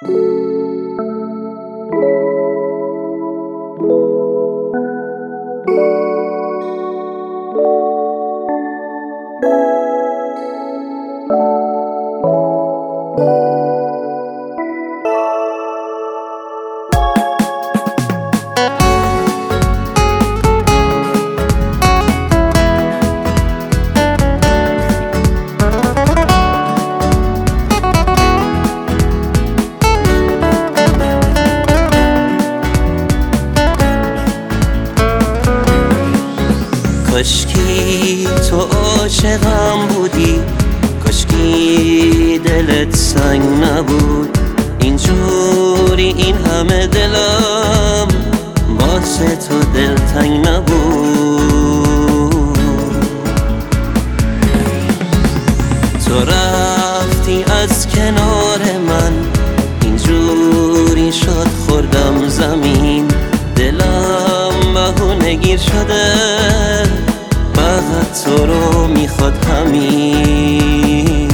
کاشکی تو عاشقم بودی، کاشکی دلت سنگ نبود. اینجوری این همه دلم واسه تو دلتنگ نبود. تو رفتی از کنار من، اینجوری شد خوردم زمین. دلم بهونه گیر شده، فقط تو رو میخواد همین.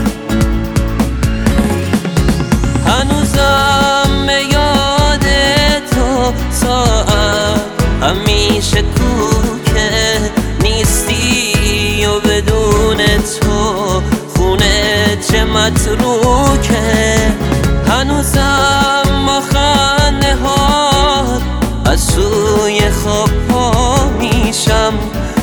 هنوزم به یاد تو ساعت همیشه کوکه نیستی و بدون تو خونه چه متروکه. هنوزم با خنده ها از سوی خواب پا میشم،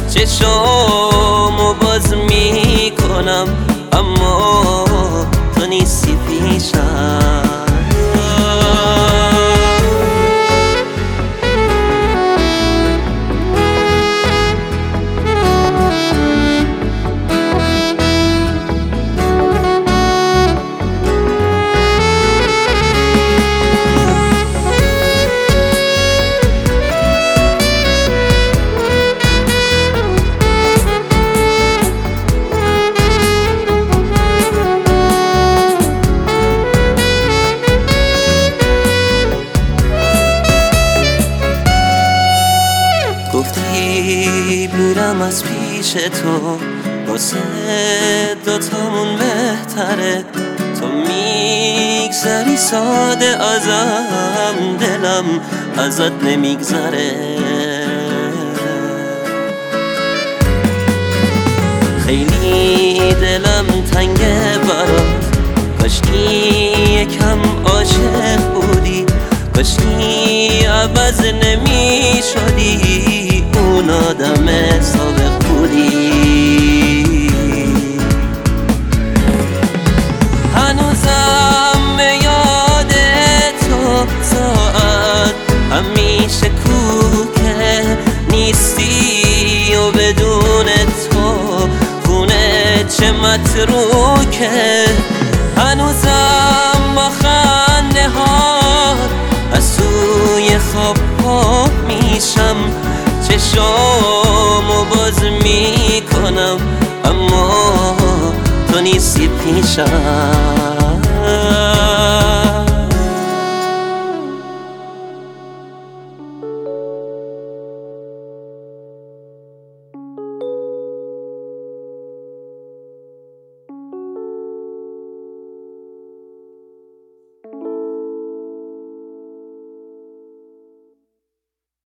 چشامو باز میکنم اما تو نیستی پیشم. گفتی میرم از پیش تو، واسه دوتامون بهتره. تو میگذری ساده ازم، دلم ازت نمیگذره. خیلی دلم تنگه برات، کاشکی یکم عاشق بودی، کاشکی عوض نمی شدی، اون آدم سابق بودی. هنوزم به یاد تو ساعت همیشه کوکه نیستی و بدون تو خونه چه متروکه. هنوزم با خنده ها از سوی خواب پا میشم، چشامو باز میکنم اما تو نیستی پیشم.